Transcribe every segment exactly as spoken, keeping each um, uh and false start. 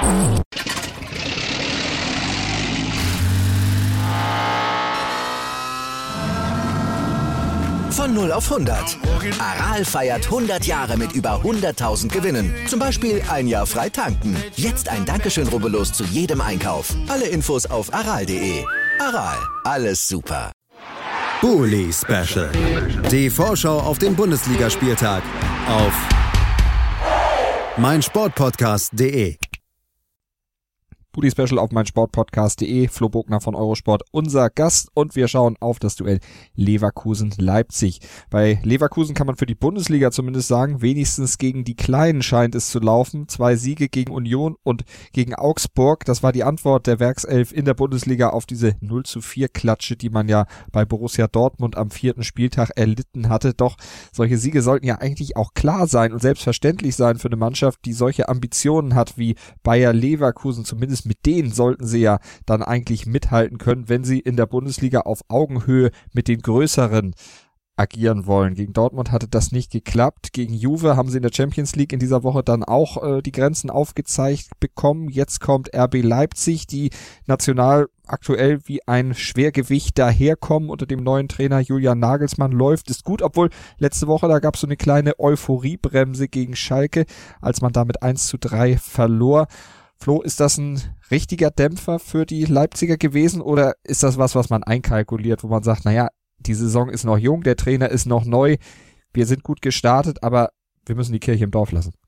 Von null auf hundert. Aral feiert hundert Jahre mit über hunderttausend Gewinnen. Zum Beispiel ein Jahr frei tanken. Jetzt ein Dankeschön, rubbellos zu jedem Einkauf. Alle Infos auf aral punkt de. Aral, alles super. Bully Special. Die Vorschau auf den Bundesligaspieltag auf meinsportpodcast punkt de. Bully Special auf meinsportpodcast punkt de. Flo Bogner von Eurosport, unser Gast, und wir schauen auf das Duell Leverkusen-Leipzig. Bei Leverkusen kann man für die Bundesliga zumindest sagen, wenigstens gegen die Kleinen scheint es zu laufen. Zwei Siege gegen Union und gegen Augsburg. Das war die Antwort der Werkself in der Bundesliga auf diese null zu vier Klatsche, die man ja bei Borussia Dortmund am vierten Spieltag erlitten hatte. Doch solche Siege sollten ja eigentlich auch klar sein und selbstverständlich sein für eine Mannschaft, die solche Ambitionen hat wie Bayer Leverkusen. Zumindest mit denen sollten sie ja dann eigentlich mithalten können, wenn sie in der Bundesliga auf Augenhöhe mit den Größeren agieren wollen. Gegen Dortmund hatte das nicht geklappt. Gegen Juve haben sie in der Champions League in dieser Woche dann auch äh, die Grenzen aufgezeigt bekommen. Jetzt kommt R B Leipzig, die national aktuell wie ein Schwergewicht daherkommen. Unter dem neuen Trainer Julian Nagelsmann läuft es gut, obwohl letzte Woche, da gab es so eine kleine Euphoriebremse gegen Schalke, als man damit eins zu drei verlor. Flo, ist das ein richtiger Dämpfer für die Leipziger gewesen oder ist das was, was man einkalkuliert, wo man sagt, naja, die Saison ist noch jung, der Trainer ist noch neu, wir sind gut gestartet, aber wir müssen die Kirche im Dorf lassen?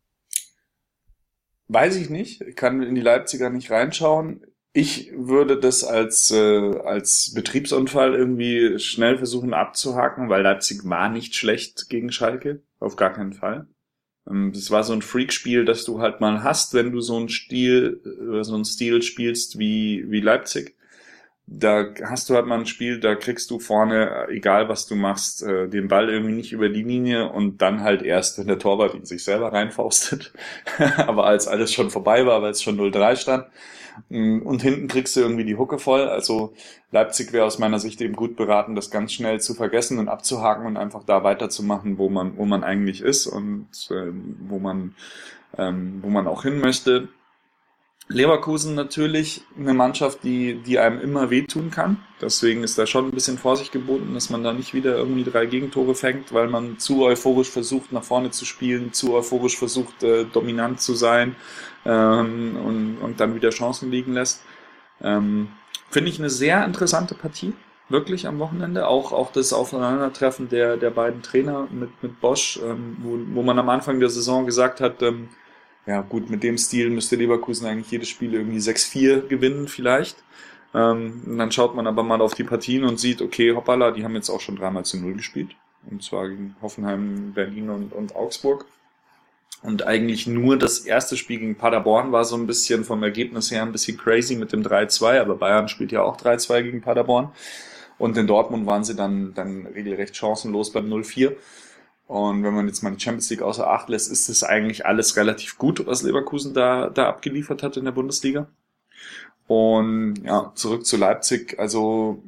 Weiß ich nicht, ich kann in die Leipziger nicht reinschauen. Ich würde das als äh, als Betriebsunfall irgendwie schnell versuchen abzuhaken, weil Leipzig war nicht schlecht gegen Schalke, auf gar keinen Fall. Das war so ein Freakspiel, das du halt mal hast, wenn du so einen Stil, so einen Stil spielst wie, wie Leipzig. Da hast du halt mal ein Spiel, da kriegst du vorne, egal was du machst, den Ball irgendwie nicht über die Linie und dann halt erst, wenn der Torwart ihn sich selber reinfaustet. Aber als alles schon vorbei war, weil es schon null drei stand. Und hinten kriegst du irgendwie die Hucke voll. Also Leipzig wäre aus meiner Sicht eben gut beraten, das ganz schnell zu vergessen und abzuhaken und einfach da weiterzumachen, wo man wo man eigentlich ist und ähm, wo man ähm, wo man auch hin möchte. Leverkusen natürlich eine Mannschaft, die die einem immer wehtun kann. Deswegen ist da schon ein bisschen Vorsicht geboten, dass man da nicht wieder irgendwie drei Gegentore fängt, weil man zu euphorisch versucht, nach vorne zu spielen, zu euphorisch versucht, äh, dominant zu sein ähm, und, und dann wieder Chancen liegen lässt. Ähm, Finde ich eine sehr interessante Partie, wirklich am Wochenende. Auch auch das Aufeinandertreffen der der beiden Trainer mit mit Bosch, ähm, wo, wo man am Anfang der Saison gesagt hat, ähm, ja gut, mit dem Stil müsste Leverkusen eigentlich jedes Spiel irgendwie sechs vier gewinnen vielleicht. Ähm, und dann schaut man aber mal auf die Partien und sieht, okay, hoppala, die haben jetzt auch schon dreimal zu null gespielt. Und zwar gegen Hoffenheim, Berlin und, und Augsburg. Und eigentlich nur das erste Spiel gegen Paderborn war so ein bisschen vom Ergebnis her ein bisschen crazy mit dem drei zwei, aber Bayern spielt ja auch drei zwei gegen Paderborn. Und in Dortmund waren sie dann, dann regelrecht chancenlos beim null vier. Und wenn man jetzt mal die Champions League außer Acht lässt, ist das eigentlich alles relativ gut, was Leverkusen da, da abgeliefert hat in der Bundesliga. Und ja, zurück zu Leipzig. Also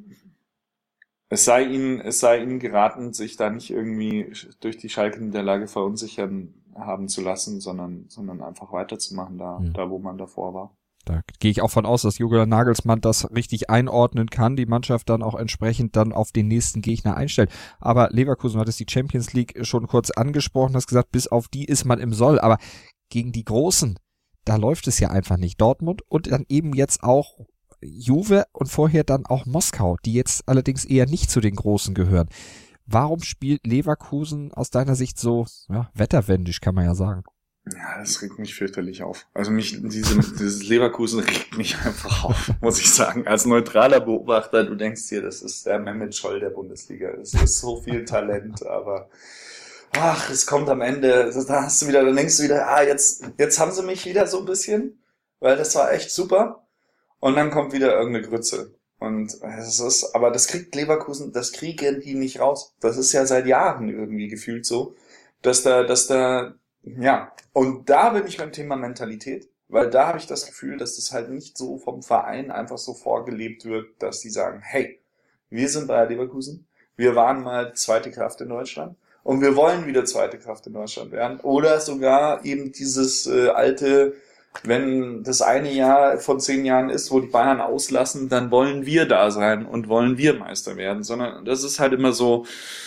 es sei ihnen, es sei ihnen geraten, sich da nicht irgendwie durch die Schalke-Niederlage verunsichern haben zu lassen, sondern, sondern einfach weiterzumachen da, mhm. da wo man davor war. Da gehe ich auch von aus, dass Julian Nagelsmann das richtig einordnen kann, die Mannschaft dann auch entsprechend dann auf den nächsten Gegner einstellt. Aber Leverkusen hat es die Champions League schon kurz angesprochen, hast gesagt, bis auf die ist man im Soll. Aber gegen die Großen, da läuft es ja einfach nicht. Dortmund und dann eben jetzt auch Juve und vorher dann auch Moskau, die jetzt allerdings eher nicht zu den Großen gehören. Warum spielt Leverkusen aus deiner Sicht so ja, wetterwendisch, kann man ja sagen? Ja, das regt mich fürchterlich auf. Also mich, diese, dieses Leverkusen regt mich einfach auf, muss ich sagen. Als neutraler Beobachter, du denkst dir, das ist der Mehmet Scholl der Bundesliga. Es ist so viel Talent, aber ach, es kommt am Ende, da hast du wieder, dann denkst du wieder, ah, jetzt, jetzt haben sie mich wieder so ein bisschen, weil das war echt super. Und dann kommt wieder irgendeine Grütze. Und es ist, aber das kriegt Leverkusen, das kriegen die nicht raus. Das ist ja seit Jahren irgendwie gefühlt so, dass da, dass da, ja, und da bin ich beim Thema Mentalität, weil da habe ich das Gefühl, dass das halt nicht so vom Verein einfach so vorgelebt wird, dass die sagen, hey, wir sind Bayer Leverkusen, wir waren mal zweite Kraft in Deutschland und wir wollen wieder zweite Kraft in Deutschland werden oder sogar eben dieses äh, alte wenn das eine Jahr von zehn Jahren ist, wo die Bayern auslassen, dann wollen wir da sein und wollen wir Meister werden, sondern das ist halt immer so,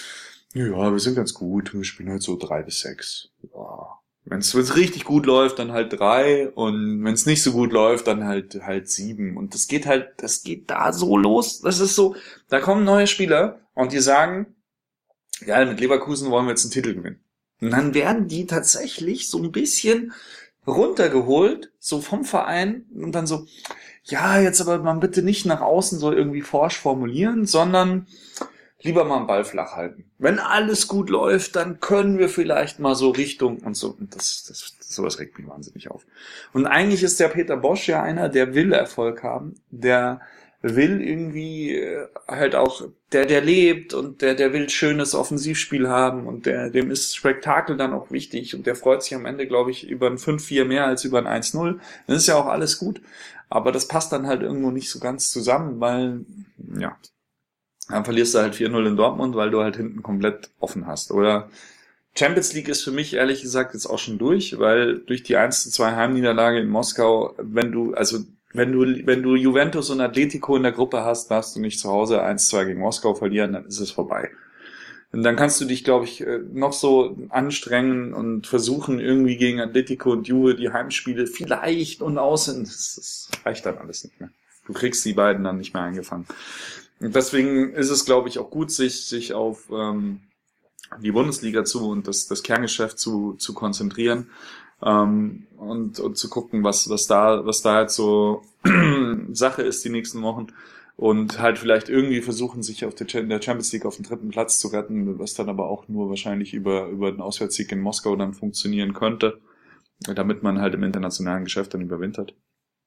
ja, wir sind ganz gut, wir spielen halt so drei bis sechs. Ja. Wenn es richtig gut läuft, dann halt drei und wenn es nicht so gut läuft, dann halt halt sieben. Und das geht halt, das geht da so los. Das ist so, da kommen neue Spieler und die sagen, ja, mit Leverkusen wollen wir jetzt einen Titel gewinnen. Und dann werden die tatsächlich so ein bisschen runtergeholt, so vom Verein und dann so, ja, jetzt aber man bitte nicht nach außen so irgendwie forsch formulieren, sondern lieber mal einen Ball flach halten. Wenn alles gut läuft, dann können wir vielleicht mal so Richtung und so. Und das, das, sowas regt mich wahnsinnig auf. Und eigentlich ist der Peter Bosz ja einer, der will Erfolg haben, der will irgendwie halt auch, der, der lebt und der, der will schönes Offensivspiel haben und der, dem ist Spektakel dann auch wichtig und der freut sich am Ende, glaube ich, über ein fünf vier mehr als über ein eins null. Das ist ja auch alles gut. Aber das passt dann halt irgendwo nicht so ganz zusammen, weil, ja, dann verlierst du halt vier null in Dortmund, weil du halt hinten komplett offen hast. Oder Champions League ist für mich ehrlich gesagt jetzt auch schon durch, weil durch die eins zu zwei Heimniederlage in Moskau, wenn du, also wenn du wenn du Juventus und Atletico in der Gruppe hast, darfst du nicht zu Hause eins zwei gegen Moskau verlieren, dann ist es vorbei. Und dann kannst du dich, glaube ich, noch so anstrengen und versuchen, irgendwie gegen Atletico und Juve die Heimspiele vielleicht und außen. Das, das reicht dann alles nicht mehr. Du kriegst die beiden dann nicht mehr eingefangen. Und deswegen ist es, glaube ich, auch gut, sich sich auf ähm, die Bundesliga zu und das das Kerngeschäft zu zu konzentrieren ähm, und und zu gucken, was was da was da jetzt so Sache ist die nächsten Wochen und halt vielleicht irgendwie versuchen, sich auf der Champions League auf den dritten Platz zu retten, was dann aber auch nur wahrscheinlich über über den Auswärtssieg in Moskau dann funktionieren könnte, damit man halt im internationalen Geschäft dann überwintert.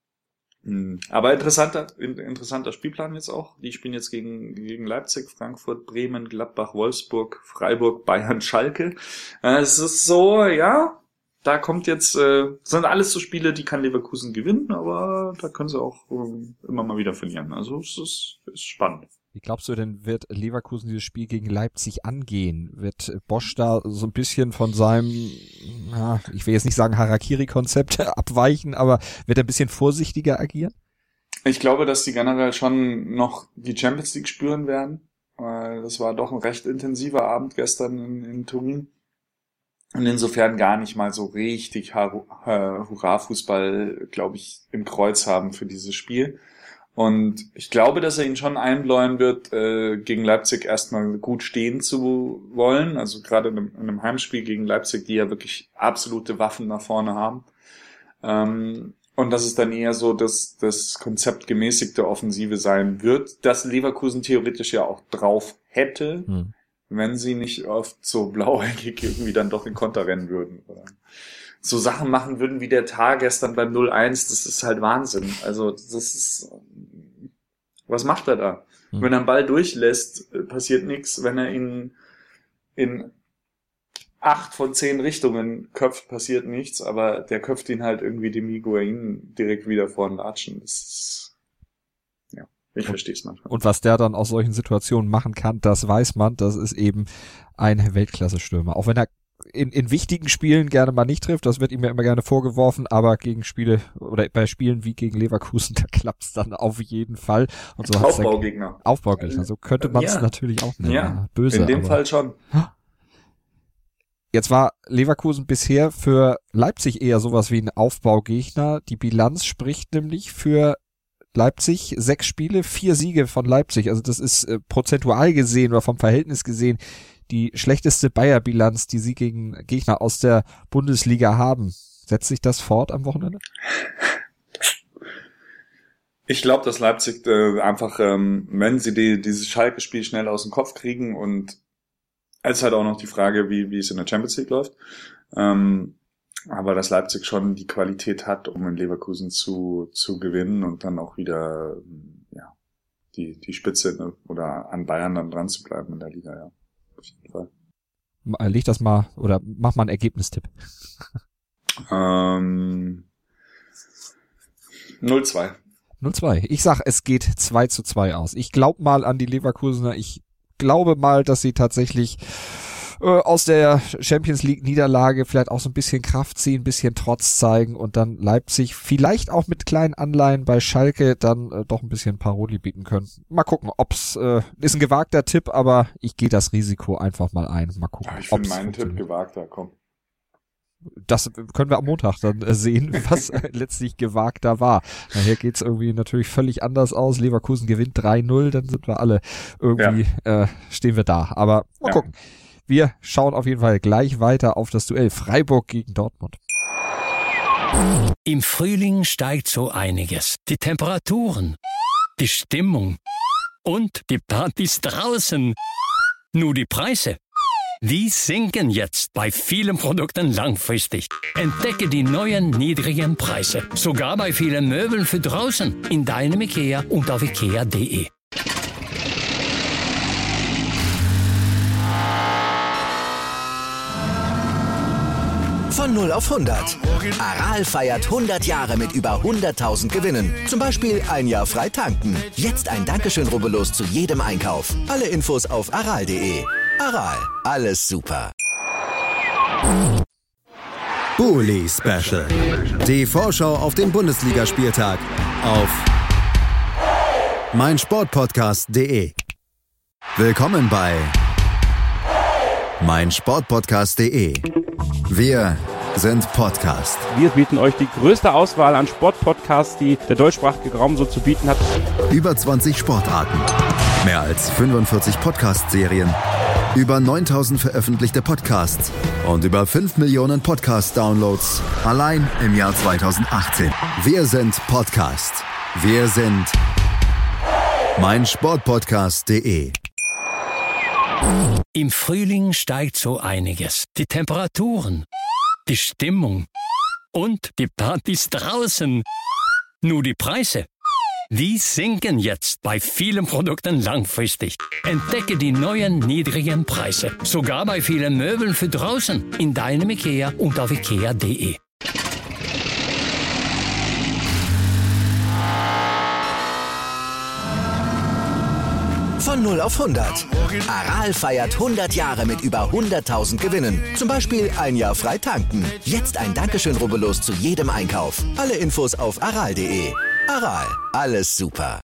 Aber interessanter, interessanter Spielplan jetzt auch. Die spielen jetzt gegen, gegen Leipzig, Frankfurt, Bremen, Gladbach, Wolfsburg, Freiburg, Bayern, Schalke. Es ist so, ja, da kommt jetzt, äh, sind alles so Spiele, die kann Leverkusen gewinnen, aber da können sie auch äh, immer mal wieder verlieren. Also es ist, ist spannend. Wie glaubst du denn, wird Leverkusen dieses Spiel gegen Leipzig angehen? Wird Bosz da so ein bisschen von seinem, ja, ich will jetzt nicht sagen Harakiri-Konzept abweichen, aber wird er ein bisschen vorsichtiger agieren? Ich glaube, dass die generell schon noch die Champions League spüren werden. Das war doch ein recht intensiver Abend gestern in, in Turin. Und insofern gar nicht mal so richtig Hurra-Fußball, glaube ich, im Kreuz haben für dieses Spiel. Und ich glaube, dass er ihn schon einbläuen wird, äh, gegen Leipzig erstmal gut stehen zu wollen. Also gerade in einem, in einem Heimspiel gegen Leipzig, die ja wirklich absolute Waffen nach vorne haben. Ähm, und dass es dann eher so das, das Konzept gemäßigte Offensive sein wird, das Leverkusen theoretisch ja auch drauf hätte, hm. wenn sie nicht oft so blauäugig irgendwie dann doch in Konter rennen würden. Oder so Sachen machen würden wie der Tar gestern beim null eins, das ist halt Wahnsinn. Also das ist, was macht er da? Hm. Wenn er einen Ball durchlässt, passiert nichts. Wenn er ihn in acht von zehn Richtungen köpft, passiert nichts. Aber der köpft ihn halt irgendwie dem Higuain direkt wieder vor den Latschen. Das ist, ja, ich verstehe es manchmal. Und was der dann aus solchen Situationen machen kann, das weiß man. Das ist eben ein Weltklasse-Stürmer. Auch wenn er In, in wichtigen Spielen gerne mal nicht trifft, das wird ihm ja immer gerne vorgeworfen, aber gegen Spiele oder bei Spielen wie gegen Leverkusen, da klappt's dann auf jeden Fall. Und so Aufbaugegner. Aufbaugegner, so könnte man es ja. natürlich auch nennen. Ja, böse. In dem aber. Fall schon. Jetzt war Leverkusen bisher für Leipzig eher sowas wie ein Aufbaugegner. Die Bilanz spricht nämlich für Leipzig, sechs Spiele, vier Siege von Leipzig. Also das ist äh, prozentual gesehen oder vom Verhältnis gesehen die schlechteste Bayer-Bilanz, die sie gegen Gegner aus der Bundesliga haben. Setzt sich das fort am Wochenende? Ich glaube, dass Leipzig äh, einfach, ähm, wenn sie die, dieses Schalke-Spiel schnell aus dem Kopf kriegen und es ist halt auch noch die Frage, wie, wie es in der Champions League läuft, ähm, aber dass Leipzig schon die Qualität hat, um in Leverkusen zu, zu gewinnen und dann auch wieder, ja, die, die Spitze, ne, oder an Bayern dann dran zu bleiben in der Liga, ja. Auf jeden Fall. Leg das mal, oder mach mal einen Ergebnistipp. Ähm, null zwei. null zwei. Ich sag, es geht zwei zu zwei aus. Ich glaube mal an die Leverkusener. Ich glaube mal, dass sie tatsächlich äh, aus der Champions League Niederlage vielleicht auch so ein bisschen Kraft ziehen, ein bisschen Trotz zeigen und dann Leipzig vielleicht auch mit kleinen Anleihen bei Schalke dann äh, doch ein bisschen Paroli bieten können. Mal gucken, ob's äh, ist ein gewagter Tipp, aber ich gehe das Risiko einfach mal ein. Mal gucken. Ja, ich finde meinen Tipp gewagter, komm. Das können wir am Montag dann äh, sehen, was äh, letztlich gewagter war. Daher geht's irgendwie natürlich völlig anders aus. Leverkusen gewinnt drei null, dann sind wir alle irgendwie, ja. äh, stehen wir da. Aber mal ja. gucken. Wir schauen auf jeden Fall gleich weiter auf das Duell Freiburg gegen Dortmund. Im Frühling steigt so einiges. Die Temperaturen, die Stimmung und die Partys draußen. Nur die Preise. Die sinken jetzt bei vielen Produkten langfristig. Entdecke die neuen niedrigen Preise. Sogar bei vielen Möbeln für draußen. In deinem IKEA und auf ikea punkt de. Von null auf hundert. Aral feiert hundert Jahre mit über hunderttausend Gewinnen. Zum Beispiel ein Jahr frei tanken. Jetzt ein Dankeschön, rubbellos zu jedem Einkauf. Alle Infos auf aral punkt de. Aral, alles super. Bully Special. Die Vorschau auf den Bundesligaspieltag auf meinsportpodcast punkt de. Willkommen bei meinsportpodcast punkt de. Wir sind Podcast. Wir bieten euch die größte Auswahl an Sportpodcasts, die der deutschsprachige Raum so zu bieten hat. Über zwanzig Sportarten, mehr als fünfundvierzig Podcast-Serien, über neuntausend veröffentlichte Podcasts und über fünf Millionen Podcast-Downloads allein im Jahr zweitausendachtzehn. Wir sind Podcast. Wir sind meinsportpodcast punkt de. Im Frühling steigt so einiges. Die Temperaturen, die Stimmung und die Partys draußen. Nur die Preise. Die sinken jetzt bei vielen Produkten langfristig. Entdecke die neuen niedrigen Preise. Sogar bei vielen Möbeln für draußen. In deinem IKEA und auf ikea punkt de. Von null auf hundert. Aral feiert hundert Jahre mit über hunderttausend Gewinnen. Zum Beispiel ein Jahr frei tanken. Jetzt ein Dankeschön, rubbellos zu jedem Einkauf. Alle Infos auf aral punkt de. Aral, alles super.